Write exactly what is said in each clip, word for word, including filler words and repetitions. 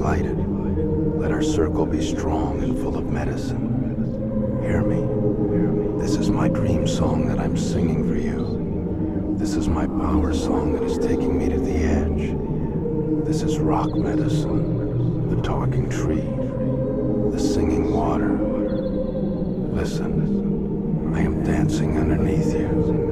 lighted. Let our circle be strong and full of medicine. Hear me. This is my dream song that I'm singing for you. This is my power song that is taking me to the edge. This is rock medicine, the talking tree, the singing water. Listen, I am dancing underneath you.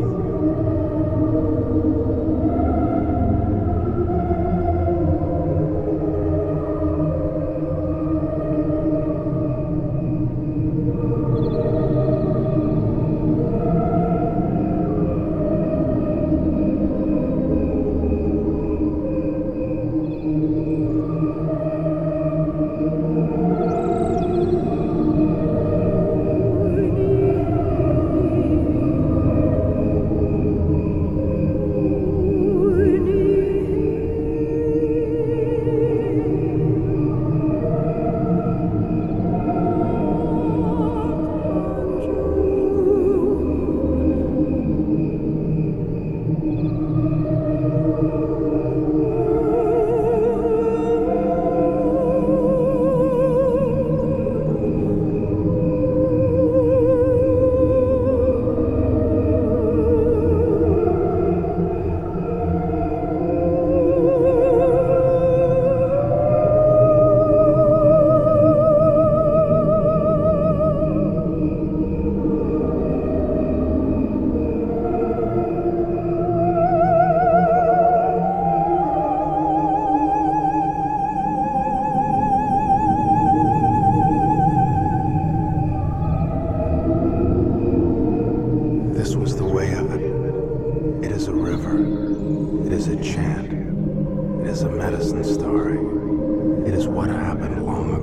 This was the way of it. It is a river. It is a chant. It is a medicine story. It is what happened long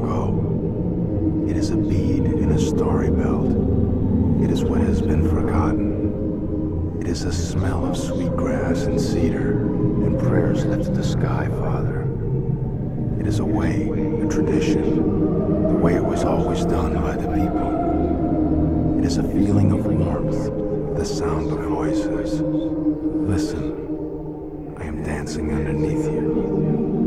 ago. It is a bead in a story belt. It is what has been forgotten. It is a smell of sweet grass and cedar and prayers lifted to the sky, Father. It is a way, a tradition, the way it was always done by the people. It is a feeling of warmth, the sound of voices. Listen, I am dancing underneath you.